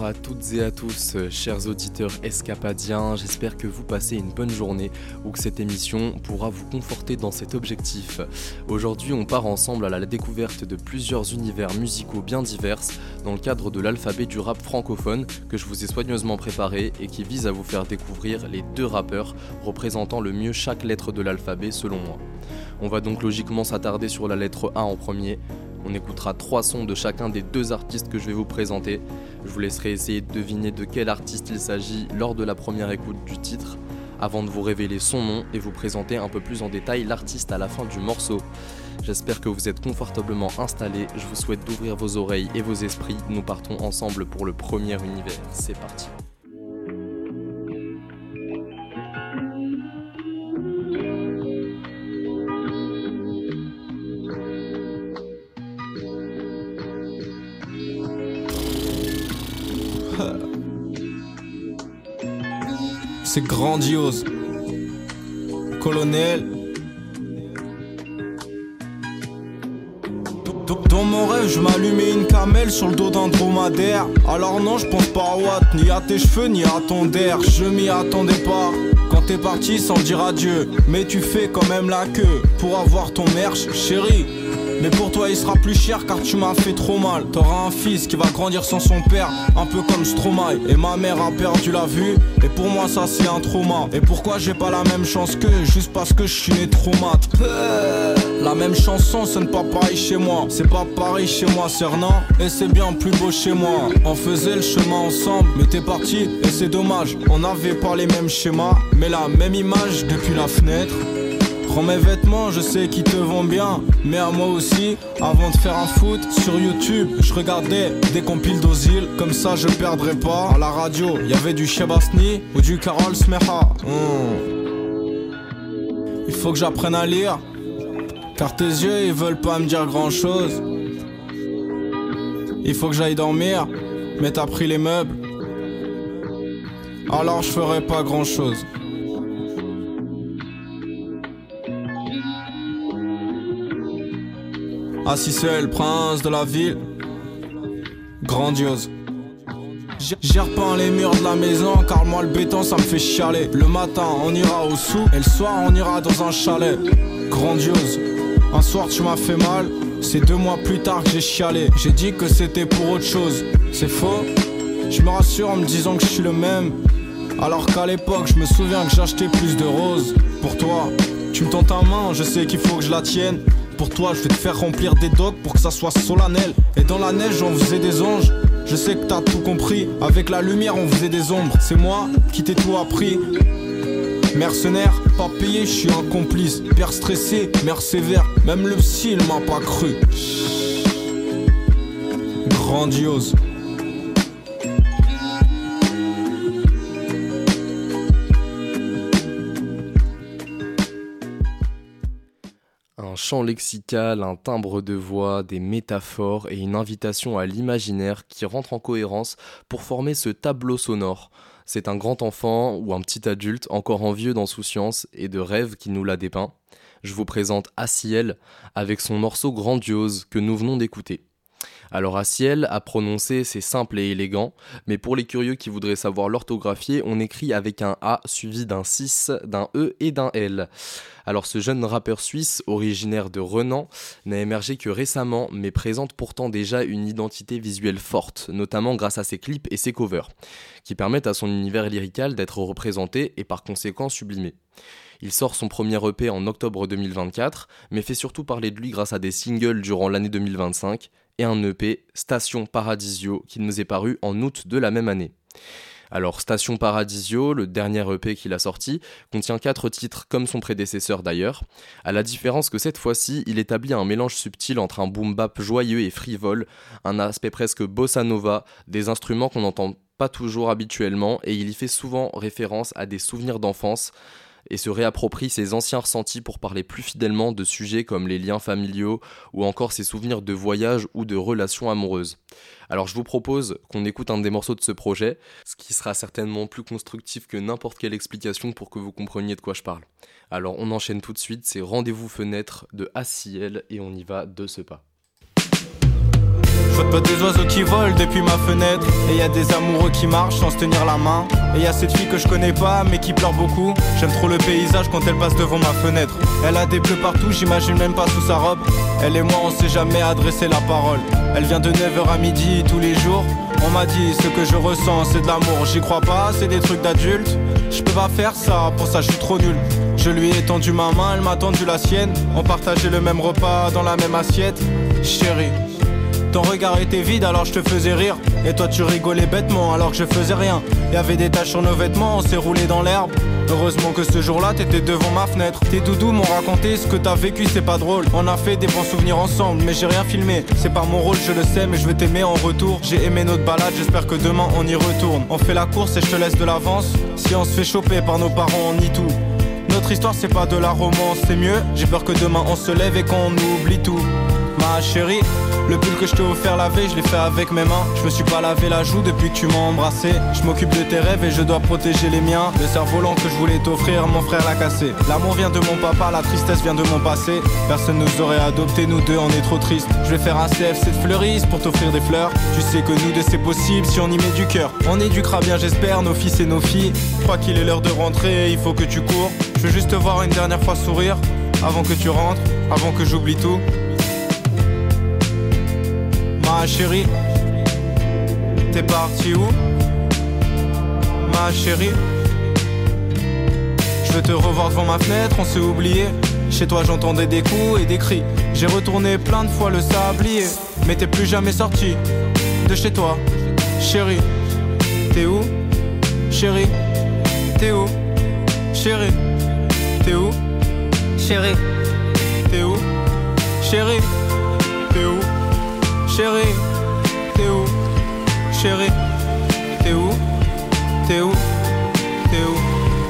à toutes et à tous, chers auditeurs escapadiens, j'espère que vous passez une bonne journée ou que cette émission pourra vous conforter dans cet objectif. Aujourd'hui, on part ensemble à la découverte de plusieurs univers musicaux bien divers dans le cadre de l'alphabet du rap francophone que je vous ai soigneusement préparé et qui vise à vous faire découvrir les 2 rappeurs représentant le mieux chaque lettre de l'alphabet selon moi. On va donc logiquement s'attarder sur la lettre A en premier. On écoutera 3 sons de chacun des 2 artistes que je vais vous présenter. Je vous laisserai essayer de deviner de quel artiste il s'agit lors de la première écoute du titre, avant de vous révéler son nom et vous présenter un peu plus en détail l'artiste à la fin du morceau. J'espère que vous êtes confortablement installés, je vous souhaite d'ouvrir vos oreilles et vos esprits. Nous partons ensemble pour le premier univers. C'est parti. C'est grandiose. Colonel. Dans mon rêve, je m'allumais une camelle sur le dos d'un dromadaire. Alors non, je pense pas à Watt, ni à tes cheveux, ni à ton der. Je m'y attendais pas. Quand t'es parti sans dire adieu, mais tu fais quand même la queue pour avoir ton merch, chérie. Mais pour toi il sera plus cher car tu m'as fait trop mal. T'auras un fils qui va grandir sans son père, un peu comme Stromae. Et ma mère a perdu la vue, et pour moi ça c'est un trauma. Et pourquoi j'ai pas la même chance qu'eux, juste parce que je suis né traumate. La même chanson sonne pas pareil chez moi. C'est pas pareil chez moi Cernan, et c'est bien plus beau chez moi. On faisait le chemin ensemble, mais t'es parti et c'est dommage. On avait pas les mêmes schémas, mais la même image depuis la fenêtre. Prends mes vêtements, je sais qu'ils te vont bien, mais à moi aussi. Avant de faire un foot sur YouTube, je regardais des compiles d'Ozil, comme ça je perdrais pas. À la radio, y'avait du Chebasni ou du Karol Smeha. Il faut que j'apprenne à lire, car tes yeux ils veulent pas me dire grand chose. Il faut que j'aille dormir, mais t'as pris les meubles, alors je ferai pas grand chose. Assis seul, prince de la ville, grandiose. J'ai repeint les murs de la maison car moi le béton ça me fait chialer. Le matin on ira au sou et le soir on ira dans un chalet. Grandiose. Un soir tu m'as fait mal, c'est 2 mois plus tard que j'ai chialé. J'ai dit que c'était pour autre chose, c'est faux. Je me rassure en me disant que je suis le même, alors qu'à l'époque je me souviens que j'achetais plus de roses. Pour toi, tu me tends ta main, je sais qu'il faut que je la tienne. Pour toi, je vais te faire remplir des docks pour que ça soit solennel. Et dans la neige, on faisait des anges. Je sais que t'as tout compris. Avec la lumière, on faisait des ombres. C'est moi qui t'ai tout appris. Mercenaire, pas payé, je suis un complice. Père stressé, mère sévère. Même le psy, il m'a pas cru. Grandiose. Un champ lexical, un timbre de voix, des métaphores et une invitation à l'imaginaire qui rentrent en cohérence pour former ce tableau sonore. C'est un grand enfant ou un petit adulte encore envieux d'insouciance et de rêve qui nous l'a dépeint. Je vous présente Aciel avec son morceau Grandiose que nous venons d'écouter. Alors Aciel, à prononcer, c'est simple et élégant, mais pour les curieux qui voudraient savoir l'orthographier, on écrit avec un A suivi d'un 6, d'un E et d'un L. Alors ce jeune rappeur suisse, originaire de Renan, n'a émergé que récemment, mais présente pourtant déjà une identité visuelle forte, notamment grâce à ses clips et ses covers, qui permettent à son univers lyrical d'être représenté et par conséquent sublimé. Il sort son premier EP en octobre 2024, mais fait surtout parler de lui grâce à des singles durant l'année 2025, et un EP, Station Paradisio, qui nous est paru en août de la même année. Alors Station Paradisio, le dernier EP qu'il a sorti, contient 4 titres comme son prédécesseur d'ailleurs, à la différence que cette fois-ci, il établit un mélange subtil entre un boom-bap joyeux et frivole, un aspect presque bossa nova, des instruments qu'on n'entend pas toujours habituellement, et il y fait souvent référence à des souvenirs d'enfance, et se réapproprie ses anciens ressentis pour parler plus fidèlement de sujets comme les liens familiaux ou encore ses souvenirs de voyage ou de relations amoureuses. Alors je vous propose qu'on écoute un des morceaux de ce projet, ce qui sera certainement plus constructif que n'importe quelle explication pour que vous compreniez de quoi je parle. Alors on enchaîne tout de suite, c'est Rendez-vous Fenêtre de Aciel et on y va de ce pas. Je vois pas des oiseaux qui volent depuis ma fenêtre. Et y a des amoureux qui marchent sans se tenir la main. Et y a cette fille que je connais pas mais qui pleure beaucoup. J'aime trop le paysage quand elle passe devant ma fenêtre. Elle a des bleus partout, j'imagine même pas sous sa robe. Elle et moi on s'est jamais adressé la parole. Elle vient de 9h à midi tous les jours. On m'a dit ce que je ressens c'est de l'amour. J'y crois pas, c'est des trucs d'adultes. Je peux pas faire ça, pour ça je suis trop nul. Je lui ai tendu ma main, elle m'a tendu la sienne. On partageait le même repas dans la même assiette. Chérie, ton regard était vide alors je te faisais rire. Et toi tu rigolais bêtement alors que je faisais rien. Y'avait des taches sur nos vêtements, on s'est roulé dans l'herbe. Heureusement que ce jour-là t'étais devant ma fenêtre. Tes doudous m'ont raconté ce que t'as vécu, c'est pas drôle. On a fait des bons souvenirs ensemble mais j'ai rien filmé. C'est pas mon rôle je le sais mais je veux t'aimer en retour. J'ai aimé notre balade, j'espère que demain on y retourne. On fait la course et je te laisse de l'avance. Si on se fait choper par nos parents on nie tout. Notre histoire c'est pas de la romance, c'est mieux. J'ai peur que demain on se lève et qu'on oublie tout. Ma chérie, le pull que je t'ai offert la veille, je l'ai fait avec mes mains. Je me suis pas lavé la joue depuis que tu m'as embrassé. Je m'occupe de tes rêves et je dois protéger les miens. Le cerf-volant que je voulais t'offrir, mon frère l'a cassé. L'amour vient de mon papa, la tristesse vient de mon passé. Personne nous aurait adopté, nous deux on est trop tristes. Je vais faire un CFC de fleuriste pour t'offrir des fleurs. Tu sais que nous deux c'est possible si on y met du cœur. On éduquera bien j'espère nos fils et nos filles. Je crois qu'il est l'heure de rentrer, il faut que tu cours. Je veux juste te voir une dernière fois sourire. Avant que tu rentres, avant que j'oublie tout. Ma chérie, t'es parti où? Ma chérie, je veux te revoir devant ma fenêtre, on s'est oublié. Chez toi j'entendais des coups et des cris. J'ai retourné plein de fois le sablier. Mais t'es plus jamais sorti de chez toi. Chérie, t'es où? Chérie, t'es où? Chérie, t'es où? Chérie, t'es où? Chérie, t'es où? Chérie, t'es où? Chérie, t'es où? T'es où? T'es où?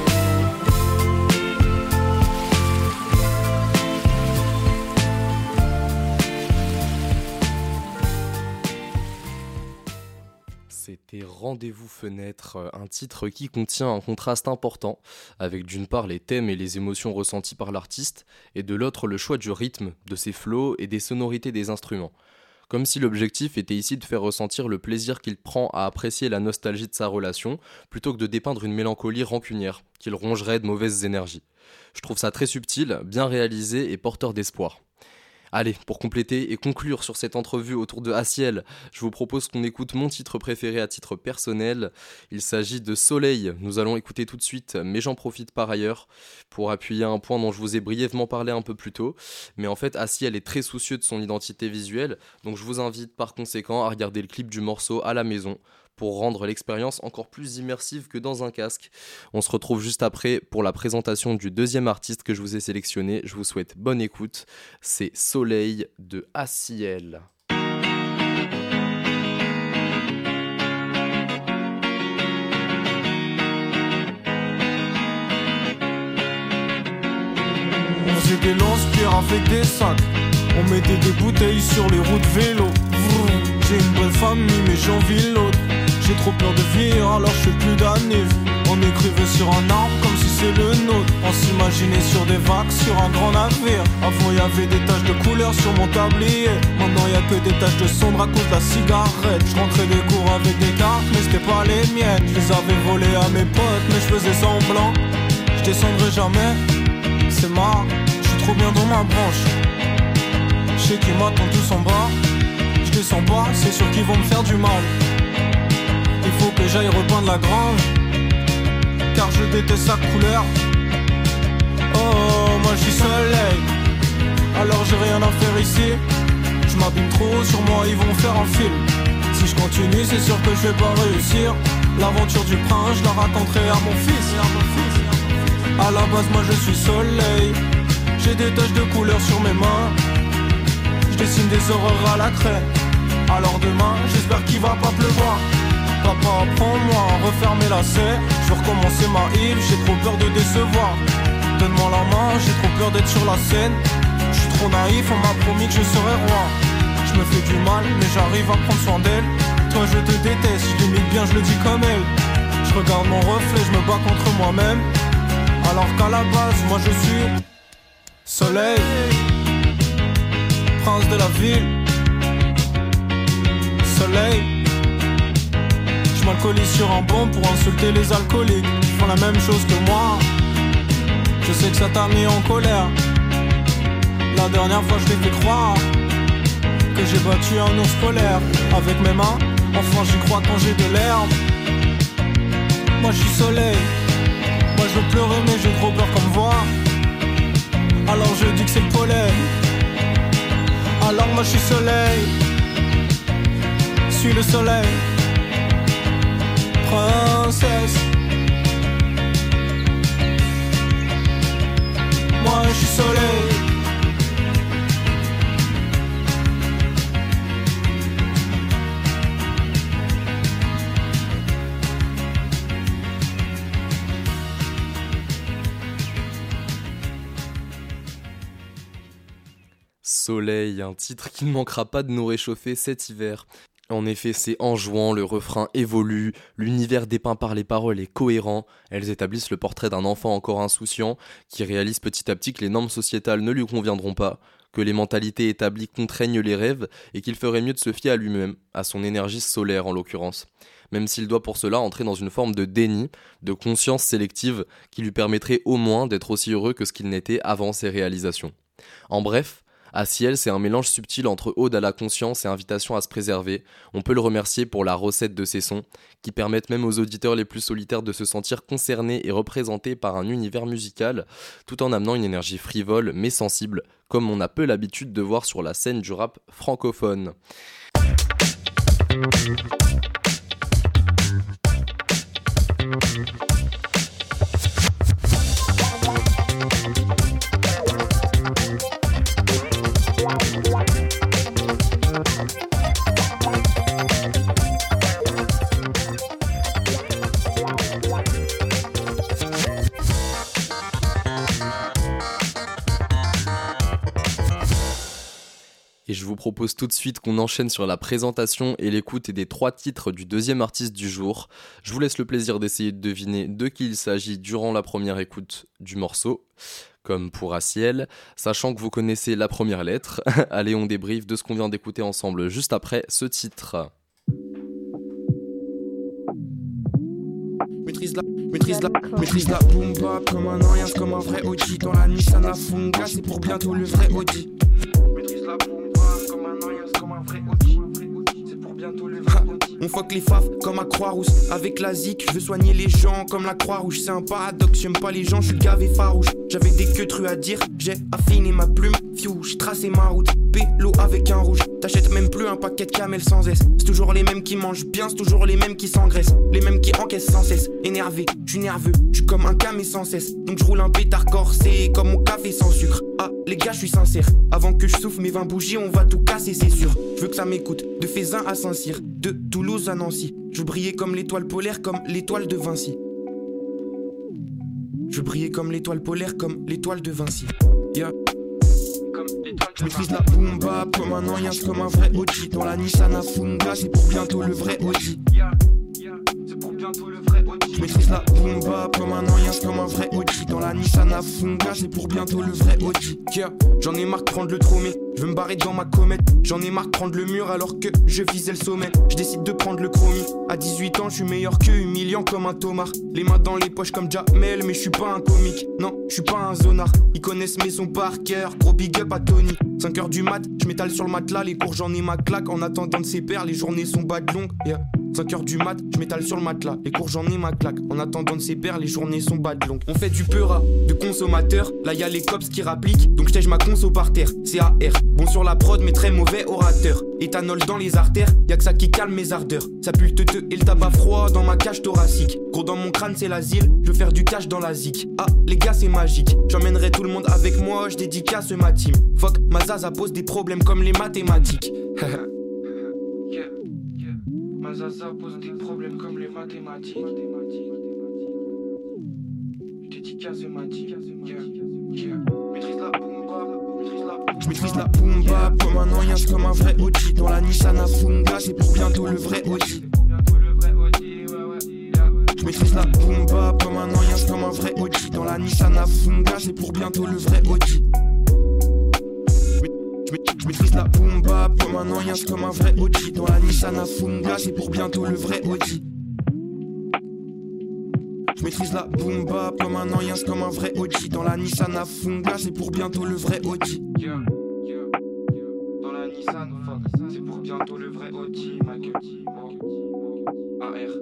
C'était Rendez-vous Fenêtre, un titre qui contient un contraste important, avec d'une part les thèmes et les émotions ressenties par l'artiste, et de l'autre le choix du rythme, de ses flows et des sonorités des instruments. Comme si l'objectif était ici de faire ressentir le plaisir qu'il prend à apprécier la nostalgie de sa relation, plutôt que de dépeindre une mélancolie rancunière, qu'il rongerait de mauvaises énergies. Je trouve ça très subtil, bien réalisé et porteur d'espoir. Allez, pour compléter et conclure sur cette entrevue autour de Aciel, je vous propose qu'on écoute mon titre préféré à titre personnel. Il s'agit de Soleil. Nous allons écouter tout de suite, mais j'en profite par ailleurs pour appuyer un point dont je vous ai brièvement parlé un peu plus tôt. Mais en fait, Aciel est très soucieux de son identité visuelle, donc je vous invite par conséquent à regarder le clip du morceau à la maison pour rendre l'expérience encore plus immersive que dans un casque. On se retrouve juste après pour la présentation du deuxième artiste que je vous ai sélectionné. Je vous souhaite bonne écoute. C'est Soleil de Aciel. On faisait des lance-pierres avec des sacs. On mettait des bouteilles sur les routes vélo. J'ai une bonne famille mais j'envie l'autre. J'ai trop peur de vieillir alors je fais plus d'années. On écrivait sur un arbre comme si c'est le nôtre. On s'imaginait sur des vagues, sur un grand navire. Avant y'avait des taches de couleur sur mon tablier. Maintenant y'a que des taches de sombre à cause de la cigarette. Je rentrais des cours avec des cartes mais c'était pas les miennes. Je les avais volées à mes potes mais je faisais semblant. Je descendrai jamais, c'est marrant. Je suis trop bien dans ma branche. Je sais qu'ils m'attendent tous en bas. Je descends pas, c'est sûr qu'ils vont me faire du mal. Il faut que j'aille repeindre la grange, car je déteste sa couleur. Oh, moi je suis soleil, alors j'ai rien à faire ici. Je m'abîme trop, sur moi ils vont faire un film. Si je continue c'est sûr que je vais pas réussir. L'aventure du prince, je la raconterai à mon fils. À la base moi je suis soleil. J'ai des taches de couleur sur mes mains. Je dessine des horreurs à la craie. Alors demain j'espère qu'il va pas pleuvoir. Papa apprends-moi à refermer la serre. Je veux recommencer ma île, j'ai trop peur de décevoir. Donne-moi la main, j'ai trop peur d'être sur la scène. Je suis trop naïf, on m'a promis que je serais roi. Je me fais du mal, mais j'arrive à prendre soin d'elle. Toi je te déteste, je l'imite bien, je le dis comme elle. Je regarde mon reflet, je me bats contre moi-même. Alors qu'à la base, moi je suis soleil, prince de la ville. soleil. Je m'alcoolise sur un banc pour insulter les alcooliques. Ils font la même chose que moi. Je sais que ça t'a mis en colère. La dernière fois je t'ai fait croire que j'ai battu un ours polaire avec mes mains. Enfin j'y crois quand j'ai de l'herbe. Moi je suis soleil. Moi je veux pleurer mais j'ai trop peur qu'on me voit. Alors je dis que c'est le pollen. Alors moi je suis soleil. Suis le soleil. Princesse. Moi je suis soleil. Soleil, un titre qui ne manquera pas de nous réchauffer cet hiver. En effet, c'est enjouant, le refrain évolue, l'univers dépeint par les paroles est cohérent, elles établissent le portrait d'un enfant encore insouciant, qui réalise petit à petit que les normes sociétales ne lui conviendront pas, que les mentalités établies contraignent les rêves, et qu'il ferait mieux de se fier à lui-même, à son énergie solaire en l'occurrence. Même s'il doit pour cela entrer dans une forme de déni, de conscience sélective, qui lui permettrait au moins d'être aussi heureux que ce qu'il n'était avant ses réalisations. En bref, À Ciel, c'est un mélange subtil entre ode à la conscience et invitation à se préserver. On peut le remercier pour la recette de ses sons, qui permettent même aux auditeurs les plus solitaires de se sentir concernés et représentés par un univers musical, tout en amenant une énergie frivole mais sensible, comme on a peu l'habitude de voir sur la scène du rap francophone. Et je vous propose tout de suite qu'on enchaîne sur la présentation et l'écoute des 3 titres du deuxième artiste du jour. Je vous laisse le plaisir d'essayer de deviner de qui il s'agit durant la première écoute du morceau, comme pour À Ciel, sachant que vous connaissez la première lettre. Allez, on débriefe de ce qu'on vient d'écouter ensemble juste après ce titre. Maîtrise la boom bap comme un rien, comme un vrai OG. Dans la Nissan Afunga, c'est pour bientôt le vrai Audi. Maîtrise la boom bap comme un rien, comme un vrai OG. C'est pour bientôt le vrai Audi. On fuck les faf comme à Croix-Rousse. Avec la zik, je veux soigner les gens comme la Croix-Rouge. C'est un paradoxe, j'aime pas les gens, je suis gavé farouche. J'avais des queues trues à dire, j'ai affiné ma plume. Fiou, j'ai tracé ma route, pélo avec un rouge. T'achètes même plus un paquet de camel sans S. C'est toujours les mêmes qui mangent bien, c'est toujours les mêmes qui s'engraissent. Les mêmes qui encaissent sans cesse. Énervé, je suis nerveux, je suis comme un camé sans cesse. Donc je roule un pétard corsé, comme mon café sans sucre. Ah, les gars, je suis sincère. Avant que je souffle mes 20 bougies, on va tout casser, c'est sûr. Je veux que ça m'écoute, de Fézin à Saint-Cyr, de Toulouse à Nancy. Je veux briller comme l'étoile polaire, comme l'étoile de Vinci. Je veux briller comme l'étoile polaire, comme l'étoile de Vinci. Yeah. Je maîtrise la boom bap comme un rien, comme un vrai OG. Dans la Nissan Afunga, c'est pour bientôt le vrai OG. C'est pour bientôt le vrai OG. Je maîtrise la boom bap comme un rien, comme un vrai OG. Dans la Nissan Afunga, c'est pour bientôt le vrai OG. Yeah. J'en ai marre de prendre le tromé, je veux me barrer dans ma comète. J'en ai marre de prendre le mur alors que je visais le sommet. Je décide de prendre le chromie. À 18 ans, je suis meilleur que humiliant comme un tomard. Les mains dans les poches comme Jamel, mais je suis pas un comique. Non, je suis pas un zonard. Ils connaissent mes sons par cœur. Gros big up à Tony. 5h du mat, je m'étale sur le matelas. Les cours, j'en ai ma claque. En attendant de ses pairs, les journées sont bad longues. Yeah. 5h du mat, je m'étale sur le matelas. Les cours, j'en ai ma claque. En attendant de ses pairs, les journées sont bad longues. On fait du peura, de consommateur. Là, y'a les cops qui rappliquent. Donc j'tège ma conso par terre. CAR. Bon sur la prod, mais très mauvais orateur. Éthanol dans les artères, y'a que ça qui calme mes ardeurs. Ça pue le teuteux et le tabac froid dans ma cage thoracique. Gros dans mon crâne, c'est l'asile. Je veux faire du cash dans la zik. Ah, les gars, c'est magique. J'emmènerai tout le monde avec moi, je dédicace ma team. Fuck, ma zaza pose des problèmes comme les mathématiques. Ma zaza pose des problèmes comme les mathématiques. Je dédicace ma team. Maîtrise la boom bap. Je maîtrise la boom bap comme un rien, comme un vrai OG. Dans la Nissan Afunga, c'est pour bientôt le vrai OG. Je maîtrise la boom bap comme un rien, comme un vrai OG. Dans la Nissan Afunga, c'est pour bientôt le vrai OG. Je maîtrise la boom bap comme un ancien, comme un vrai OG. Dans la Nissan Afunga, c'est pour bientôt le vrai Audi. Je maîtrise la boom bap comme un ancien, comme un vrai OG. Dans la Nissan Afunga, c'est pour bientôt le vrai Audi. Dans la Nissan, c'est pour bientôt le vrai Audi, ma gueule. AR.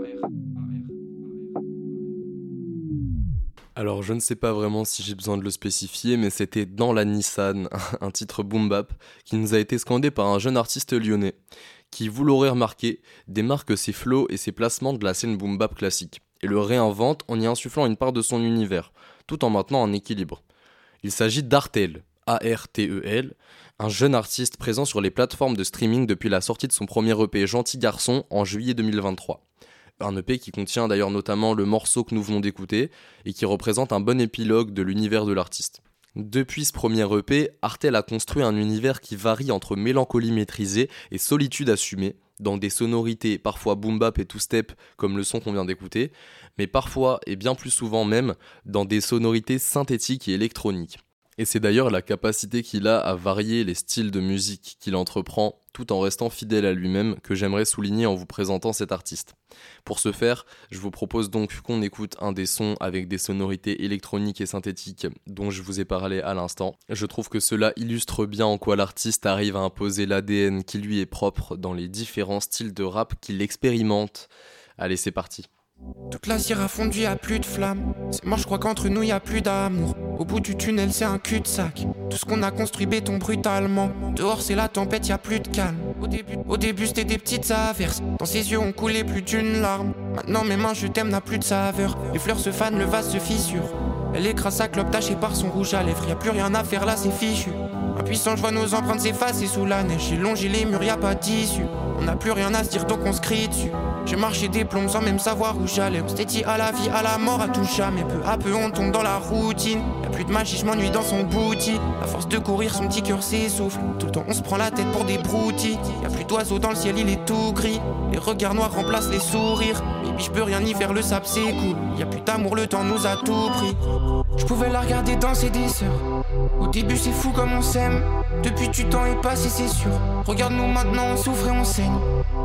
Alors je ne sais pas vraiment si j'ai besoin de le spécifier, mais c'était Dans la Nissan, un titre boom bap qui nous a été scandé par un jeune artiste lyonnais, qui, vous l'aurez remarqué, démarque ses flows et ses placements de la scène boom bap classique, et le réinvente en y insufflant une part de son univers, tout en maintenant un équilibre. Il s'agit d'Artel, A-R-T-E-L, un jeune artiste présent sur les plateformes de streaming depuis la sortie de son premier EP Gentil Garçon en juillet 2023. Un EP qui contient d'ailleurs notamment le morceau que nous venons d'écouter et qui représente un bon épilogue de l'univers de l'artiste. Depuis ce premier EP, Artel a construit un univers qui varie entre mélancolie maîtrisée et solitude assumée, dans des sonorités parfois boom bap et two-step comme le son qu'on vient d'écouter, mais parfois et bien plus souvent même dans des sonorités synthétiques et électroniques. Et c'est d'ailleurs la capacité qu'il a à varier les styles de musique qu'il entreprend tout en restant fidèle à lui-même que j'aimerais souligner en vous présentant cet artiste. Pour ce faire, je vous propose donc qu'on écoute un des sons avec des sonorités électroniques et synthétiques dont je vous ai parlé à l'instant. Je trouve que cela illustre bien en quoi l'artiste arrive à imposer l'ADN qui lui est propre dans les différents styles de rap qu'il expérimente. Allez, c'est parti. Toute la cire a fondu, y'a plus de flammes. C'est mort, je crois qu'entre nous y'a plus d'amour. Au bout du tunnel, c'est un cul-de-sac. Tout ce qu'on a construit béton brutalement. Dehors, c'est la tempête, y'a plus de calme. Au début, c'était des petites averses. Dans ses yeux, on coulait plus d'une larme. Maintenant, mes mains, je t'aime, n'a plus de saveur. Les fleurs se fanent, le vase se fissure. Elle écrase sa clope tachée par son rouge à lèvres. Y'a plus rien à faire là, c'est fichu. Impuissant, je vois nos empreintes s'effacer sous la neige. J'ai longé les murs, y'a pas d'issue. On n'a plus rien à se dire, donc on se crie dessus. J'ai marché des plombs sans même savoir où j'allais. On s'était dit à la vie, à la mort, à tout jamais. Peu à peu on tombe dans la routine. Y'a plus de magie, je m'ennuie dans son bouti. À force de courir, son petit cœur s'essouffle. Tout le temps on se prend la tête pour des broutilles. Y'a plus d'oiseaux dans le ciel, il est tout gris. Les regards noirs remplacent les sourires. Baby, je peux rien y faire, le sable s'écoule. Y'a plus d'amour, le temps nous a tout pris. Je pouvais la regarder danser des sœurs. Au début c'est fou comme on s'aime. Depuis du temps est passé, c'est sûr. Regarde-nous maintenant, on souffre et on saigne.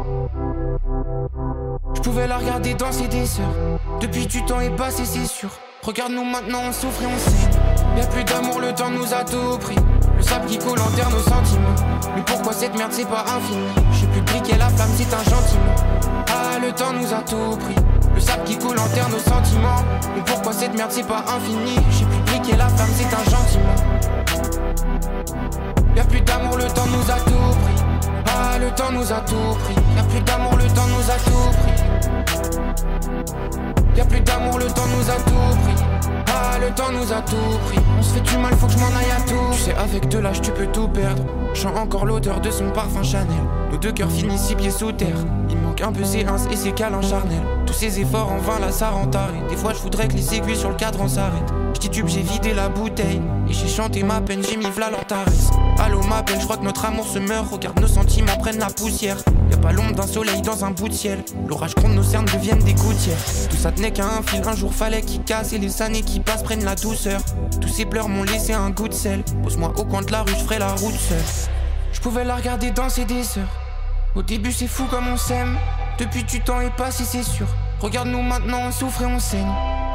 Je pouvais la regarder danser des sœurs. Depuis du temps est passé, c'est sûr. Regarde-nous maintenant, on souffre et on saigne. Y'a plus d'amour, le temps nous a tout pris. Le sable qui coule enterre nos sentiments. Mais pourquoi cette merde, c'est pas infini? J'ai plus briquer la flamme, c'est un gentiment. Ah, le temps nous a tout pris. Le sable qui coule enterre nos sentiments. Mais pourquoi cette merde, c'est pas infini? J'ai plus briquer la flamme, c'est un gentiment. Y'a plus d'amour, le temps nous a tout pris. Ah, le temps nous a tout pris. Y'a plus d'amour, le temps nous a tout pris. Y'a plus d'amour, le temps nous a tout pris. Ah, le temps nous a tout pris. On se fait du mal, faut que je m'en aille à tout. Tu sais, avec de l'âge, tu peux tout perdre. Chant encore l'odeur de son parfum Chanel. Nos deux cœurs finissent 6 pieds sous terre. Il manque un peu ses ins et ses câlins charnels. Tous ces efforts en vain, là ça rend taré. Des fois je voudrais que les aiguilles sur le cadran s'arrêtent. J'titube, j'ai vidé la bouteille. Et j'ai chanté ma peine, j'ai mis v'là l'antares. Allô ma belle, je crois que notre amour se meurt. Regarde nos sentiments prennent la poussière. Y'a pas l'ombre d'un soleil dans un bout de ciel. L'orage gronde, nos cernes deviennent des gouttières. Tout ça tenait qu'à un fil, un jour fallait qu'il casse. Et les années qui passent prennent la douceur. Tous ces pleurs m'ont laissé un goût de sel. Pose-moi au coin de la rue, j'ferai la route seule. Je pouvais la regarder danser des sœurs. Au début c'est fou comme on s'aime. Depuis du temps est passé, c'est sûr. Regarde-nous maintenant, on souffre et on saigne.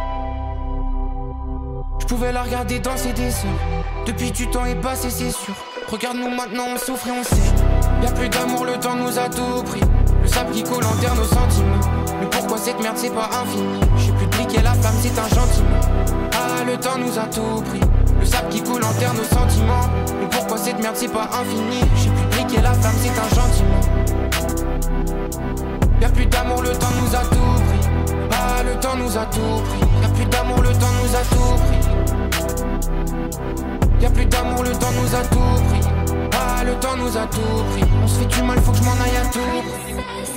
Je pouvais la regarder danser des sœurs. Depuis du temps est passé, c'est sûr. Regarde-nous maintenant, on souffre et on saigne. Y'a plus d'amour, le temps nous a tout pris. Le sable qui coule enterre nos sentiments. Mais pourquoi cette merde, c'est pas infini? J'ai plus de briquer la flamme, c'est un gentiment. Ah, le temps nous a tout pris. Le sable qui coule enterre nos sentiments. Mais pourquoi cette merde, c'est pas infini? J'ai plus de briquer la flamme, c'est un gentiment. Y'a plus d'amour, le temps nous a tout pris. Ah, le temps nous a tout pris. Y'a plus d'amour, le temps nous a tout pris. Y'a plus d'amour, le temps nous a tout pris. Ah, le temps nous a tout pris. On se fait du mal, faut que je m'en aille à tout prix.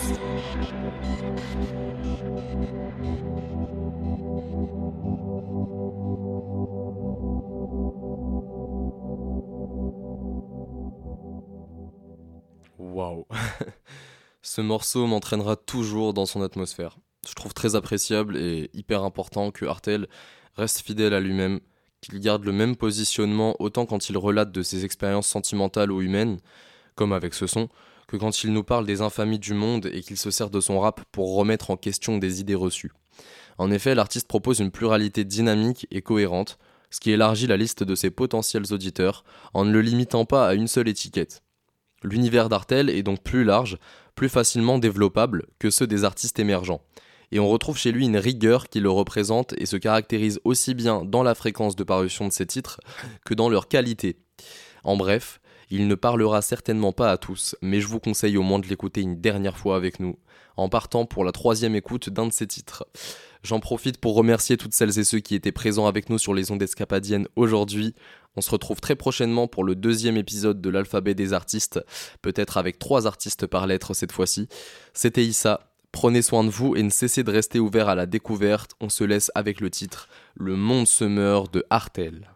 Waouh. Ce morceau m'entraînera toujours dans son atmosphère. Je trouve très appréciable et hyper important que Artel reste fidèle à lui-même, qu'il garde le même positionnement autant quand il relate de ses expériences sentimentales ou humaines, comme avec ce son, que quand il nous parle des infamies du monde et qu'il se sert de son rap pour remettre en question des idées reçues. En effet, l'artiste propose une pluralité dynamique et cohérente, ce qui élargit la liste de ses potentiels auditeurs en ne le limitant pas à une seule étiquette. L'univers d'Artel est donc plus large, plus facilement développable que ceux des artistes émergents. Et on retrouve chez lui une rigueur qui le représente et se caractérise aussi bien dans la fréquence de parution de ses titres que dans leur qualité. En bref, il ne parlera certainement pas à tous, mais je vous conseille au moins de l'écouter une dernière fois avec nous, en partant pour la 3e écoute d'un de ses titres. J'en profite pour remercier toutes celles et ceux qui étaient présents avec nous sur les ondes escapadiennes aujourd'hui. On se retrouve très prochainement pour le 2e épisode de l'alphabet des artistes, peut-être avec 3 artistes par lettre cette fois-ci. C'était Issa, prenez soin de vous et ne cessez de rester ouvert à la découverte. On se laisse avec le titre « Le monde se meurt » de Artel.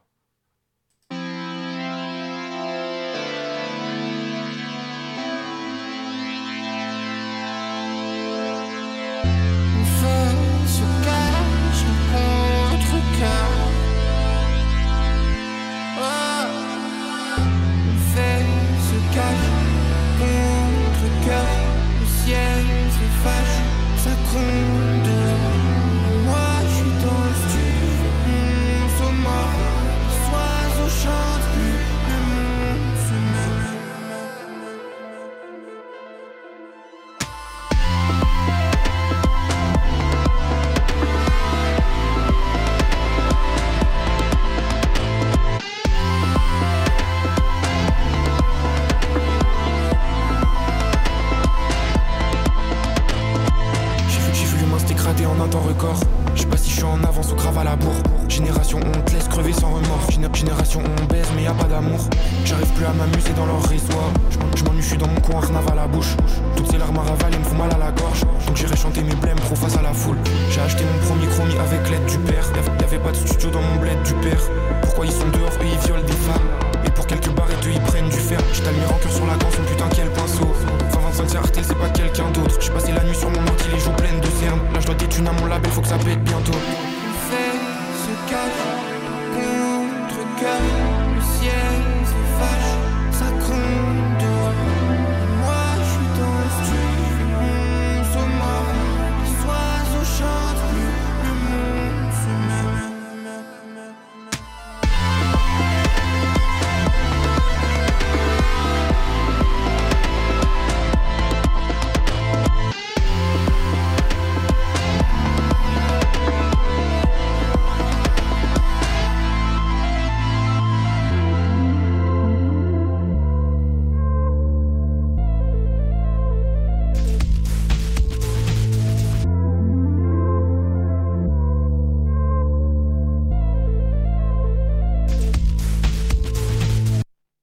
En un temps record, je sais pas si je suis en avance ou grave à la bourre. Génération on te laisse crever sans remords. Génération on baise mais y a pas d'amour. J'arrive plus à m'amuser dans leur réseau. Je m'ennuie, je suis dans mon coin, rien à la bouche. Toutes ces larmes à ravaler me font mal à la gorge. Donc j'irai chanter mes blèmes pro face à la foule. J'ai acheté mon premier chromie avec l'aide du père. Y'avait pas de studio dans mon bled du père. Pourquoi ils sont dehors, eux ils violent des femmes. Et pour quelques barrettes eux ils prennent du fer. J'étale mes rancœurs sur la ganse, son putain quel pinceau. 25 c'est Artel, c'est pas quelqu'un d'autre. J'ai passé la nuit sur mon ordi, les jours pleines de cernes. Là je dois des thunes à mon label, faut que ça pète bientôt. On fait ce cache contre cœur.